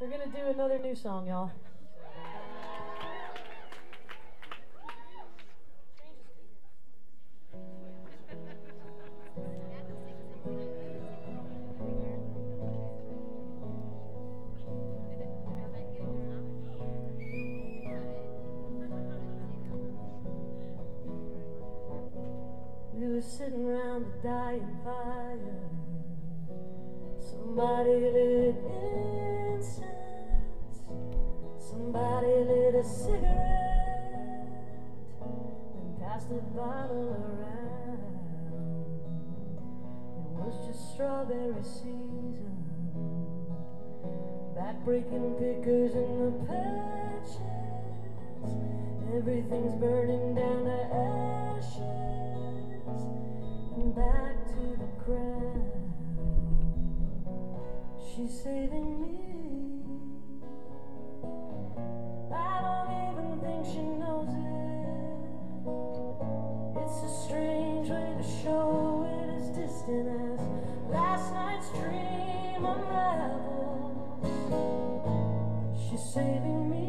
We're gonna do another new song, y'all. We were sitting around the dying fire. Somebody lit incense. Somebody lit a cigarette and passed the bottle around. It was just strawberry season. Back-breaking pickers in the patches. Everything's burning down to ashes and back to the ground. She's saving me. I don't even think she knows it. It's a strange way to show it, as distant as last night's dream unravels. She's saving me.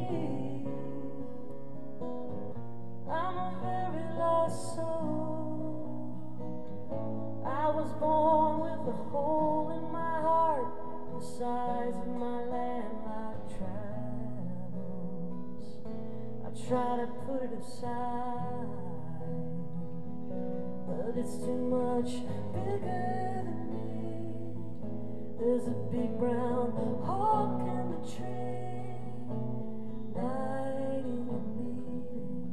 I'm a very lost soul. I was born with a hole in my heart the size of my landlocked travels. I try to put it aside, but it's too much bigger than me. There's a big brown hawk in the tree, lighting and leaving,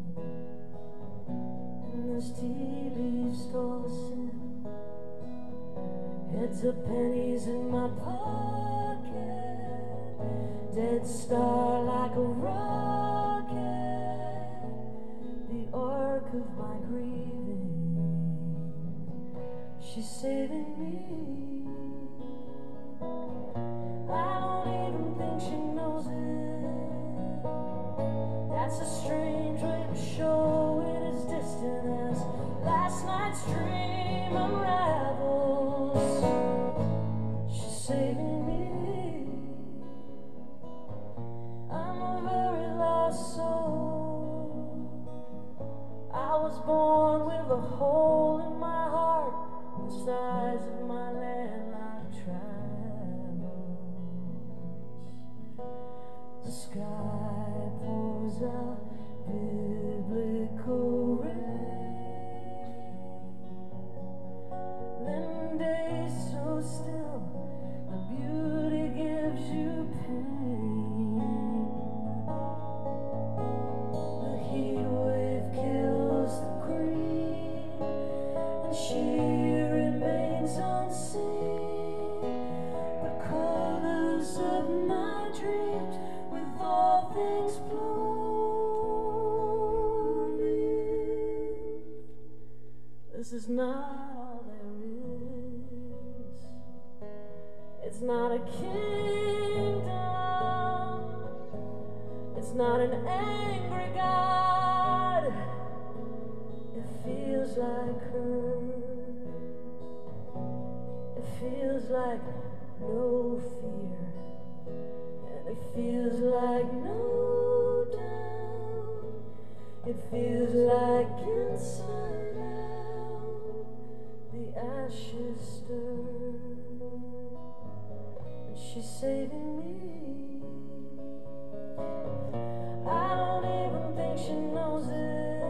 and there's tea leaves tossing. Heads of pennies in my pocket, dead star like a rocket, the arc of my grieving. She's saving me. I don't even think she knows it. That's a strange way to show it, as distant as last night's dream unravels. She's saving me. I'm a very lost soul. I was born with a hole in my heart the size of my landlocked travels. The sky pours out biblical rain. Then days so still, the beauty gives you pain. The heat wave kills the queen, and she remains unseen. The colors of my dreams, with all things blooming. This is not all there is. It's not a kingdom. It's not an angry God. It feels like her. It feels like no fear. And it feels like no doubt. It feels like inside out the ashes stir. And she's saving me. I don't even think she knows it.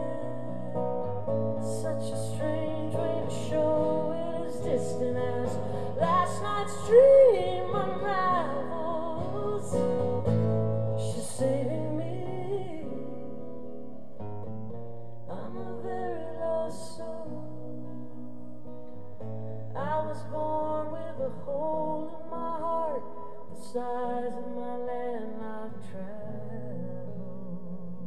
Such a strange way to show it, as distant as last night's dream unravels. She's saving me. I'm a very lost soul. I was born with a hole in my heart the size of my landlocked travels.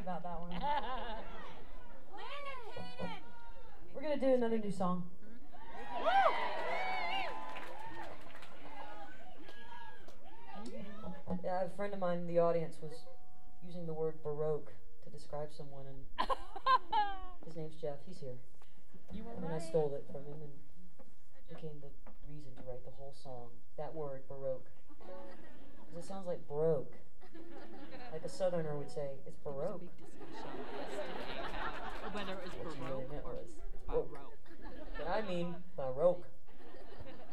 about that one. We're gonna do another new song. Yeah, a friend of mine in the audience was using the word Baroque to describe someone, and his name's Jeff. He's here. And I stole it from him and became the reason to write the whole song. That word, Baroque. Because it sounds like broke. Like a southerner would say, it's Baroque. Whether it was Baroque or Baroque. But I mean Baroque.